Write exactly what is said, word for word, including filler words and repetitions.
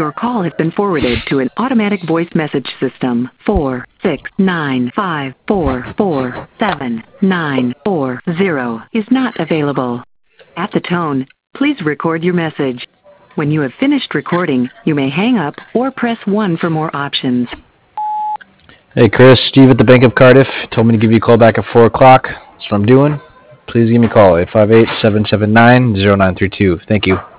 Your call has been forwarded to an automatic voice message system. four six nine five four four seven nine four zero is not available. At the tone, please record your message. When you have finished recording, you may hang up or press one for more options. Hey Chris, Steve at the Bank of Cardiff told me to give you a call back at four o'clock. That's what I'm doing. Please give me a call, eight five eight, seven seven nine, zero nine three two. Thank you.